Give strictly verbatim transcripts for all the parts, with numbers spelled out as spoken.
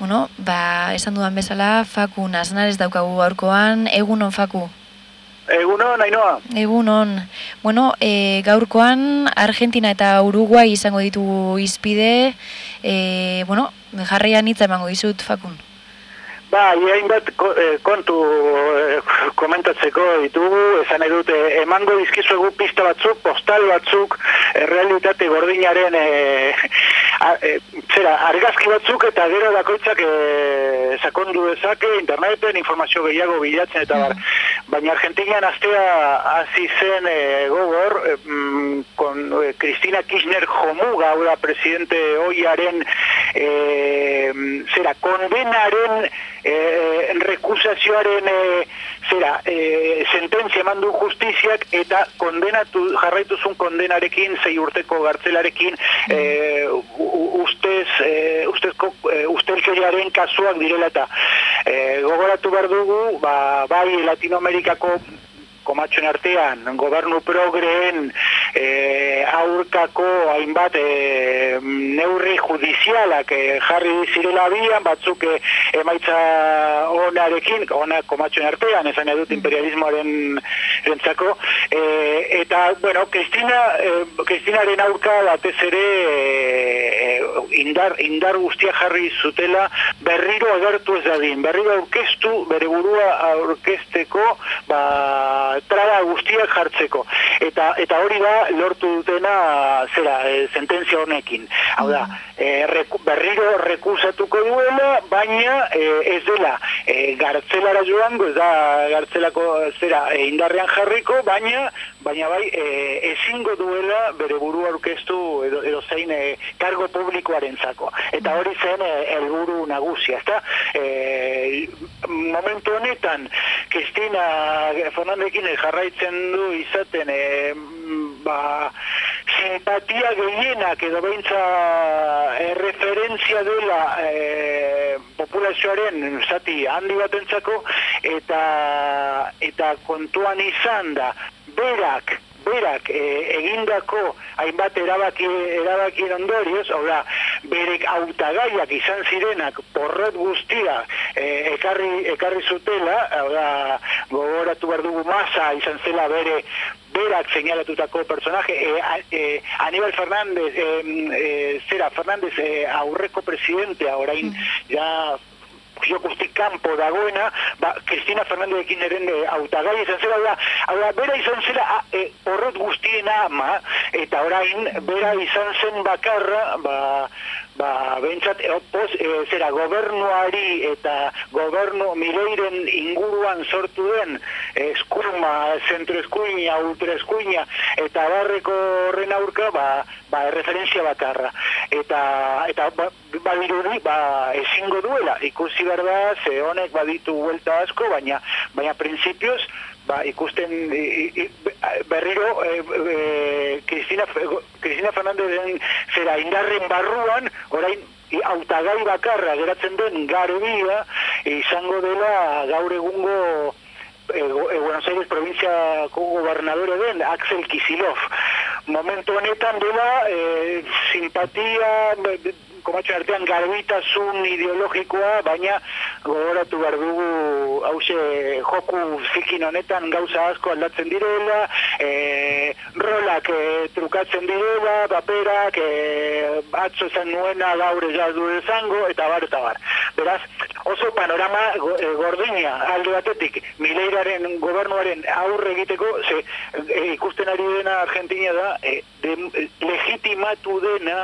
Bueno, ba, esan dudan bezala, Faku Naznarez daukagu gaurkoan, egunon Faku? Egunon, Ainoa. Egunon. Bueno, e, gaurkoan Argentina eta Uruguai izango ditugu izpide, e, bueno, jarraian hitza emango dizut, Fakun. Ba, hainbat kontu eh, komentatzeko ditugu, esan edut, eh, emango dizkizuegu pista batzuk, postal batzuk, eh, realitate gordinaren eh, a, eh, zera, argazki batzuk eta gero bakoitzak eh, sakondu dezake interneten informazio gehiago bilatzen eta bar. Baina Argentinian astea hasi zen eh, gogor, eh, con eh, Cristina Kirchner jomuga, hau da presidente oiaren eh, zera, kondenaren Eh, rekusazioaren eh, zera, eh, sententzia eman du justiziak eta kondenatu, jarraituzun kondenarekin, sei urteko gartzelarekin eh, ustez, eh, ustezko eh, ustelkeriaren kasuak direla eta eh, gogoratu behar dugu, ba, bai Latinoamerikako komatxoen artean, gobernu progreen e, aurkako hainbat e, neurri judizialak e, jarri zirela abian, batzuk e, emaitza onarekin, ona komatxoen artean, esan edut imperialismoaren rentzako, e, eta, bueno, Cristina, e, Cristinaren aurka batez ere e, indar, indar guztia jarri zutela berriro agertu ez dadin, berriro aurkeztu, bere burua aurkezteko, ba, traba guztiak jartzeko. Eta eta hori da lortu dutena zera, e, sententzia honekin. Hau da, e, reku, berriro rekusatuko duela, baina e, ez dela e, gartzelara joango, ez da gartzelako zera e, indarrean jarriko, baina baina bai e, ezingo duela bere burua aurkeztu edo, edo zein e, kargo publikoaren zako. Eta hori zen e, helburu nagusia, ezta? E, momentu honetan, Cristina Fernandekin jarraitzen du izaten e, ba, simpatia gehienak edo behintza e, referentzia dela e, populazioaren zati handi batentzako eta, eta kontuan izan da berak berak e, egindako hainbat erabaki, erabakien ondorioz, hau da, berek hautagaiak izan zirenak porrot guztia e, ekarri, ekarri zutela, hau da, gogoratu behar dugu Massa izan zela bere berak señalatutako personaje, e, e, Aníbal Fernández, e, e, zera, Fernández e, aurreko presidentea, orain, ja, jokustik kanpo dagoena, ba, Cristina Fernandezekin eren hautagai izan zela, da, da, bera izan zela e, porrot guztiena ama, eta orain, bera izan zen bakarra, ba, ba, bentsat, e, pos, e, zera, gobernuari eta gobernu Mileiren inguruan sortu den eskurma, zentroeskuina, ultraeskuina, eta barreko horren aurka, ba, ba, referentzia bakarra. Eta, eta ba, badirudi, ba, ezingo duela, ikusi behar da, ze honek baditu huelta asko, baina, baina prinsipioz, ba, ikusten i, i, berriro e, e, Cristina, Cristina Fernandezen zera indarren barruan, orain hautagai bakarra geratzen den garbia, izango dela gaur egungo e, e, Buenos Aires provinciako gobernadore den Axel Kicillof. Momentu honetan dela e, simpatia, komatxoen artean garbitasun ideologikoa, baina gogoratu behar dugu hause joku zikin honetan gauza asko aldatzen direla, e, rolak e, trukatzen direla, paperak, e, atzo esan nuena gaur ez du izango, eta bar, eta bar. Beraz, oso panorama e, gordina alde batetik, Mileiraren gobernuaren aurre egiteko, ze e, ikusten ari dena Argentina da, e, de, legitimatu dena,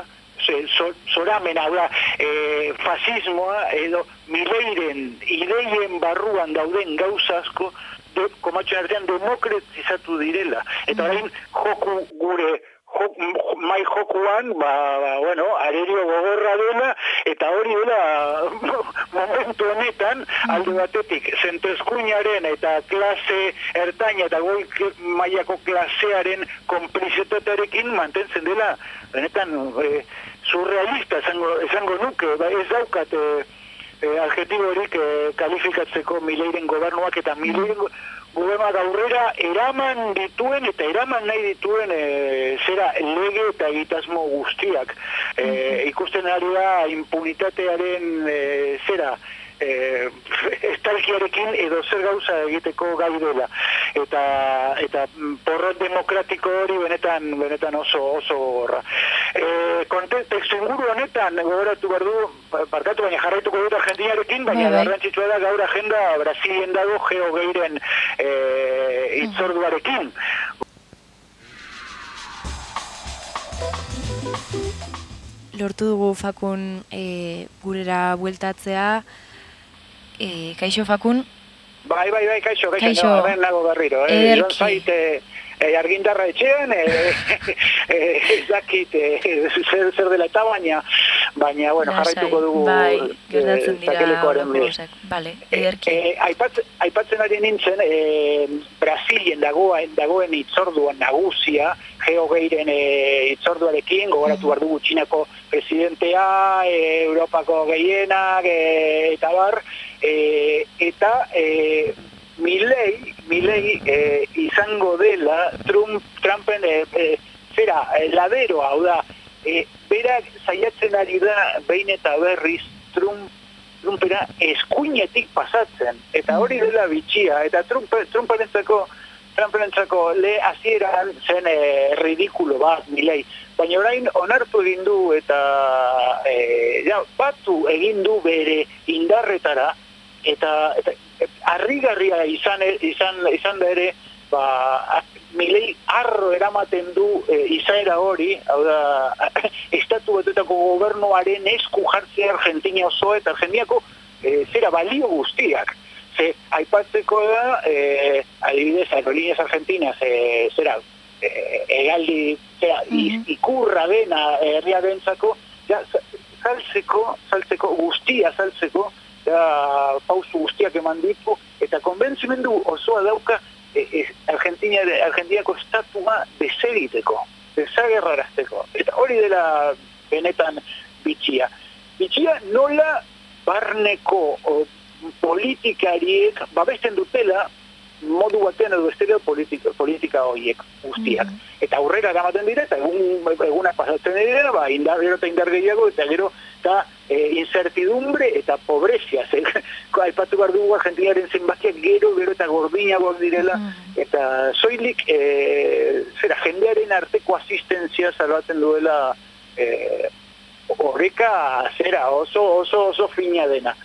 zoramen, hau da, e, fasismoa edo Mileiren ideien barruan dauden gauza asko de, komatxoen artean demokratizatu direla. Eta orain joku gure jok, mai jokuan, ba, ba, bueno, arerio gogorra dela, eta hori dela momentu honetan, alde batetik, zentroeskuinaren eta klase ertaina eta goi mailako klasearen konplizitatearekin mantentzen dela, benetan, e, surrealista esango, esango nuke, ba, ez daukat e, eh, adjetiborik eh, kalifikatzeko Mileiren gobernuak eta Mileiren gobernuak aurrera eraman dituen eta eraman nahi dituen e, zera lege eta egitasmo guztiak. E, ikusten ari da impunitatearen e, zera e, estalkiarekin edo zer gauza egiteko gai dela. Eta, eta porrot demokratiko hori benetan, benetan oso oso horra. E, kontekstu inguru honetan, gogoratu behar du, barkatu baina jarraituko dut Argentinarekin, baina garrantzitsua da gaur agenda Brasilien dago G hogeiren e, itzorduarekin. Lortu dugu Fakun e, gurera bueltatzea. E, kaixo Fakun? Bai, bai, bai, kaixo, kaixo, kaixo. No, hemen nago berriro. Eh? Joan zait, eh, eh, argindarra etxean, eh, eh, ez dakit, eh, zer, zer dela eta baina, baina, bueno, jarraituko dugu bai, gertatzen dira gauzak. Vale, ederki. Eh, eh, aipat, aipatzen ari nintzen, eh, Brasilien dagoen, dagoen itzorduan nagusia, G hogeiren eh, itzorduarekin, gogoratu behar dugu Txinako presidentea, eh, Europako gehienak, eh, eta bar, eh, eta eh, Milei, Milei eh, izango dela Trump, Trumpen eh, eh, zera, eh, ladero, hau da, eh, berak saiatzen ari da behin eta berriz Trump, Trumpera eskuinetik pasatzen, eta hori dela bitxia, eta Trump, Trumperentzako Trumperentzako le hasieran zen eh, ridikulo bat, Milei, baina orain onartu egin du eta eh, ja, batu egin du bere indarretara, eta, eta harrigarria izan, izan, izan da ere, ba, Milei arro eramaten du e, izaera hori, hau da, estatu batuetako gobernuaren esku jartzea Argentina oso eta Argentiniako e, zera balio guztiak. Ze, aipatzeko da, e, adibidez, aerolíneas argentinas, e, zera, e, egaldi, zera, mm-hmm. ikurra dena herriarentzako, ja, saltzeko, saltzeko, guztia saltzeko, ja, pausu guztiak eman ditu, eta konbentzimendu osoa dauka e, e, Argentina, Argentiniako estatua desegiteko, desagerrarazteko. Eta hori dela benetan bitxia. Bitxia nola barneko o, politikariek babesten dutela modu batean edo estereo politika, politika horiek guztiak. Mm-hmm. Eta aurrera eramaten dira, eta egun, egunak pasatzen dira, ba, indar, gero eta indar gehiago, eta gero eta e, incertidumbre eta pobrezia. Aipatu behar dugu Argentinaren zenbakiak gero, gero eta gordinagoak direla, mm-hmm. eta soilik e, zera, jendearen arteko asistentzia salbatzen duela e, horreka zera, oso, oso, oso fina dena.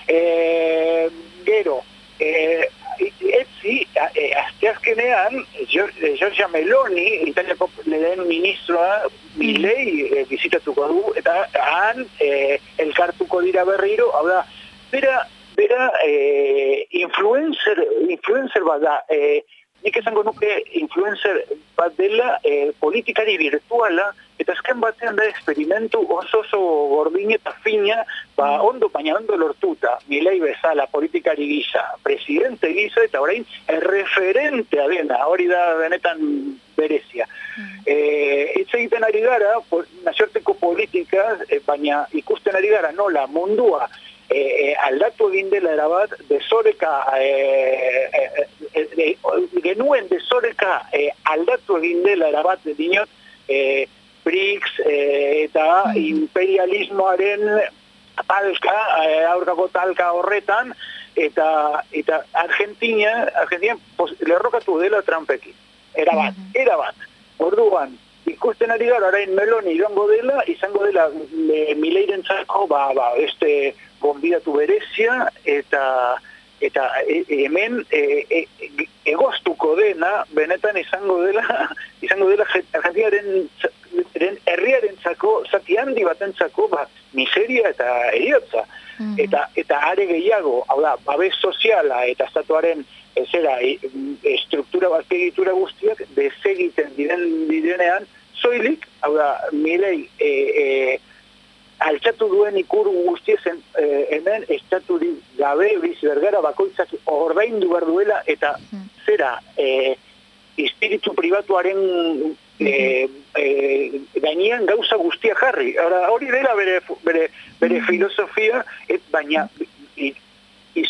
E, gero, e, etzi, e, asteazkenean, Giorgia Meloni, Italiako lehen ministroa, Milei e, bizitatuko du, eta han e, elkartuko dira berriro, hau da, bera, bera e, influencer, influencer bat da, e, nik esango nuke influencer bat dela e, politikari virtuala, eta azken batean da experimentu oso oso gordin eta fina, ba, ondo, baina ondo lortuta, Milei bezala, politikari gisa, presidente gisa, eta orain erreferentea dena, hori da benetan berezia. Mm. E, hitz egiten ari gara, nazioarteko politika, e, baina ikusten ari gara nola mundua e, e, aldatu egin dela erabat, desoreka, e, e, e, e, genuen desoreka e, aldatu egin dela erabat, dinot, e, BRICS eh, eta mm. imperialismoaren talka, eh, aurkako talka horretan, eta, eta Argentina, Argentina pos, lerrokatu dela Trumpekin. Era bat, mm. era bat. Orduan, ikusten ari gara, orain Meloni izango dela, izango dela e, Mileirentzako, ba, ba, este gonbidatu berezia, eta eta e, hemen e, e, egoztuko dena, benetan izango dela, izango dela Argentinaren herriarentzako, zati handi batentzako, ba, miseria eta heriotza. Mm-hmm. Eta, eta are gehiago, hau da, babes soziala eta estatuaren zera, estruktura bat egitura guztiak desegiten diren direnean, soilik, hau da, Milei e, e, altxatu duen ikuru guztiezen e, hemen estatu gabe bizi bergara bakoitzak ordaindu behar duela eta mm. zera e, espiritu pribatuaren e, e, gainean gauza guztia jarri. Ora, hori dela bere, bere, bere mm. filosofia, et, baina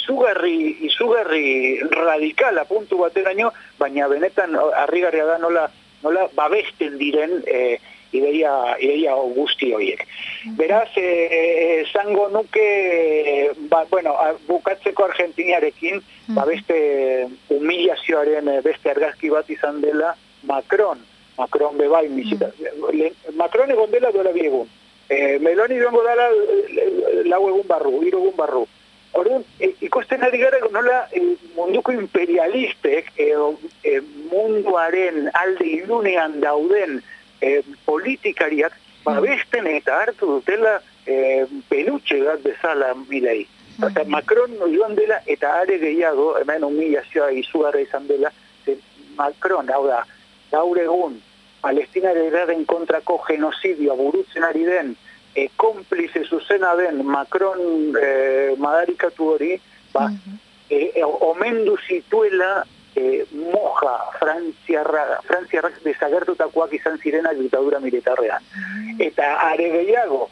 izugarri, izugarri radikala puntu bateraino, baina benetan harrigarria da nola, nola babesten diren e, ideia, ideia guzti horiek. Beraz, esango e, nuke, ba, bueno, bukatzeko Argentinarekin, ba beste humilazioaren beste argazki bat izan dela Macron. Macron bebai, mm. Macron egon dela duela bi egun. E, Meloni duengo dela lau egun barru, hiru egun barru. Orduan, e, ikusten ari gara nola e, munduko imperialistek e, e, munduaren alde ilunean dauden e, politikariak babesten eta hartu dutela e, pelutxe bat bezala Milei. Eta Macron joan dela eta are gehiago, hemen humilazioa izugarra izan dela, Macron, hau da, gaur egun, Palestinaren kontrako genozidioa burutzen ari den, e, konplize zuzena den Macron e, madarikatu hori, ba, e, e, omendu zituela e, moja frantziarra, frantziarrak desagertutakoak izan zirenak diktadura militarrean. Eta are gehiago,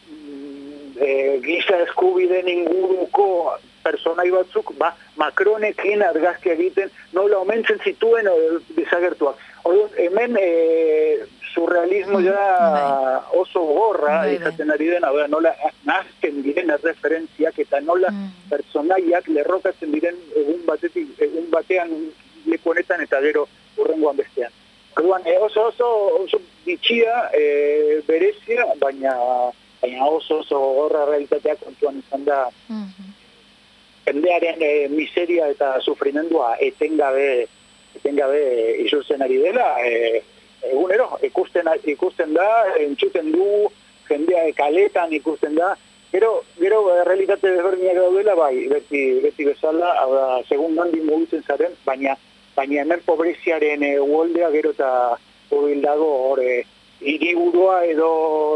e, giza eskubideen inguruko personai batzuk, ba, Macronekin argazki egiten, nola omentzen zituen o, desagertuak. Orduan, hemen e, surrealismo ja oso gorra izaten ari dena, nola nazten diren referentziak eta nola mm. personaiak lerrokatzen diren egun batetik, egun batean leku honetan eta gero hurrengoan bestean. Orduan, e, oso oso oso bitxia, e, berezia, baina, baina oso oso gorra realitatea kontuan izan da mm-hmm. jendearen e, miseria eta sufrimendua etengabe etengabe isurtzen ari dela, e, egunero, ikusten, ikusten da, entzuten du, jendea kaletan ikusten da, gero, gero realitate desberdinak daudela, bai, beti, beti bezala, da, segun handi mugitzen zaren, baina, baina hemen pobreziaren e, uoldea gero eta hurbil dago, hor, hiriburua edo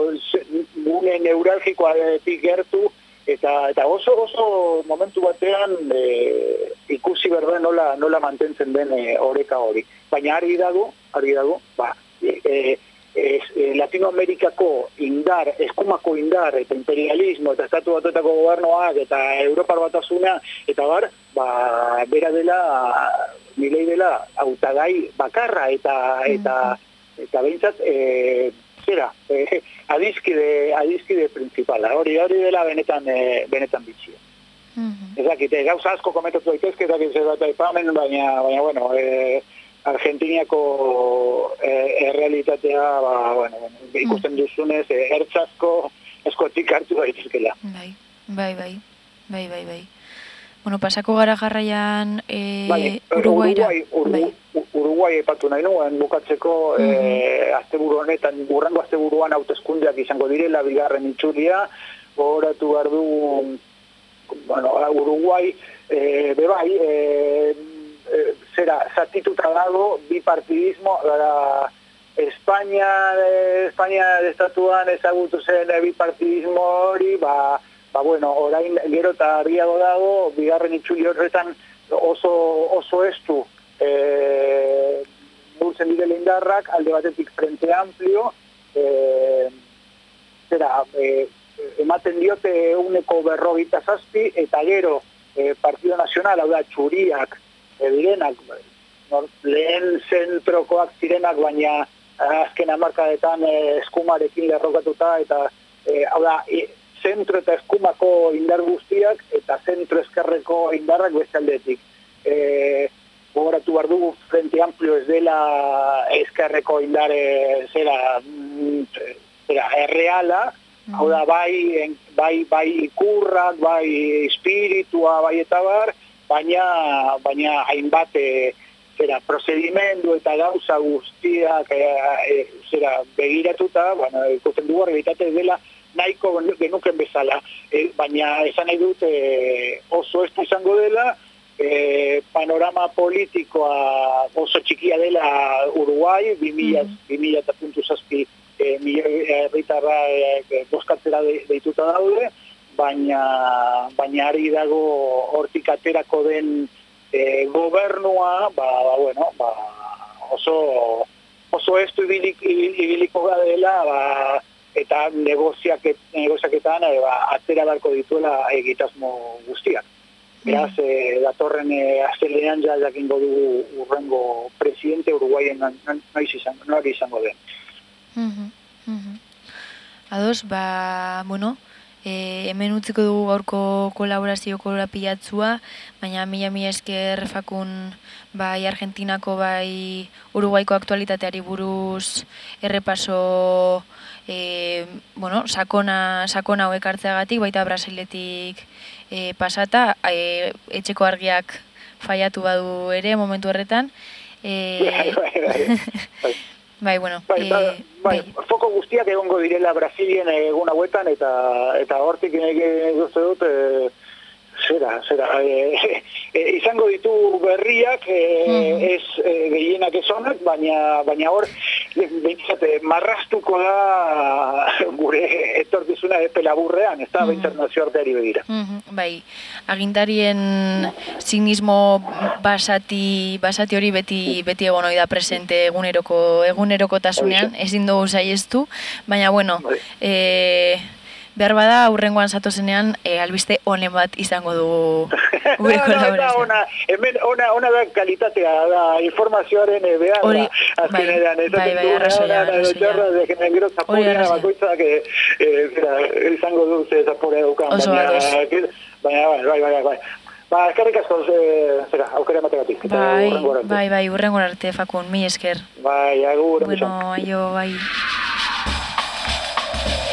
gune neuralgikoatik gertu, Eta, eta oso oso momentu batean e, ikusi berda nola, nola mantentzen den e, oreka hori. Baina argi dago, argi dago, ba, e, e, e, Latinoamerikako indar, eskumako indar, eta imperialismo, eta estatu batuetako gobernoak, eta Europar batasuna, eta bar, ba, bera dela, Milei dela, hautagai bakarra, eta, eta, eta behintzat, e, zera, eh, adizkide, adizkide principala, hori hori dela benetan, eh, benetan bitxia. Mm-hmm. Ez dakit, eh, gauza asko komentatu daitezke, ez dakit zer bat aipamen, baina, baina, bueno, eh, Argentiniako eh, errealitatea, ba, bueno, bueno, ikusten duzunez, eh, ertzasko eskotik hartu daitezkela. Bai, bai, bai, bai, bai, bai. Bueno, pasako gara jarraian eh, vale, Uruguaira. Uruguai, Urugu, bai. Uruguai epatu nahi nuen, bukatzeko mm-hmm. eh, asteburu honetan, urrengo asteburuan hauteskundeak izango direla, bigarren itxulia, gogoratu behar du, bueno, Uruguai, eh, bebai, eh, eh, zera, zatituta dago, bipartidismo, gara, Espainia, eh, Espainia estatuan ezagutu zen eh, bipartidismo hori, ba, ba, bueno, orain gero eta argiago dago, bigarren itxuli horretan oso, oso estu e, burtzen direla indarrak, alde batetik Frente Amplio, e, zera, e, ematen diote uneko berrogeita zazpi, eta gero e, Partido Nacional, hau da, txuriak, e, direnak, no, lehen zentrokoak zirenak, baina azken hamarkadetan e, eskumarekin lerrokatuta, eta e, hau da, e, zentro eta eskumako indar guztiak eta zentro eskerreko indarrak beste aldetik. E, gogoratu behar dugu Frente Amplio ez dela eskerreko indare zera, zera erreala, mm. hau da bai, bai, bai ikurrak, bai espiritua, bai eta bar, baina, baina hainbat e, zera, procedimendu eta gauza guztiak e, e, zera, begiratuta, bueno, ikusten dugu realitate dela nahiko genuken bezala, e, baina esan nahi dut e, oso estu izango dela, e, panorama politikoa oso txikia dela Uruguai, bi mila eta puntu zazpi e, milioi herritarra e, boskatzera de, deituta daude, baina, baina ari dago hortik aterako den e, gobernua, ba, ba, bueno, ba, oso, oso estu ibilik, ibiliko dela, ba, eta negoziaketan e, ba, atera beharko dituela egitasmo guztiak. Beraz, mm. e, datorren e, astelenean ja jakingo dugu urrengo presidente Uruguaien noiz izango, noiz izango den. Mm-hmm. Mm-hmm. Ados, ba, bueno, e, hemen utziko dugu gaurko kolaborazio kolapilatzua, baina mila mila esker Fakun bai Argentinako bai Uruguaiko aktualitateari buruz errepaso e, bueno, sakona, sakona hauek hartzeagatik, baita Brasiletik e, pasata, e, etxeko argiak faiatu badu ere momentu horretan. E, bai, bai, bai. Bai, bueno, bai, eh, bai, bai, foko guztiak egongo direla Brasilien egun hauetan eta eta hortik egin dut e, zera, zera, e, e, izango ditu berriak, e, mm. ez e, gehienak ez honak, baina, baina hor, behintzat, marrastuko da gure etorkizuna epe laburrean, ez da, mm. behintzat nazioarteari begira. Mm-hmm. Bai, agintarien signismo basati, basati hori beti, beti egon hori da presente eguneroko, eguneroko tasunean, ezin dugu saiestu, baina, bueno, bai. e, behar bada, aurrengoan zatozenean, e, albiste honen bat izango dugu gure kolaborazioa. No, ona, hemen, ona, ona da kalitatea, da informazioaren e, behar Hori, da. bai, bai, bai, arrazoia, arrazoia. Hori arrazoia. Izango du ze zaporea dukan. Oso ados. Baina, bai, bai, bai. Ba, eskerrik asko, zera, aukera emategatik. Bai, bai, bai, urrengor arte, Fakun, mi esker. Bai, agur. Bueno, aio, bai.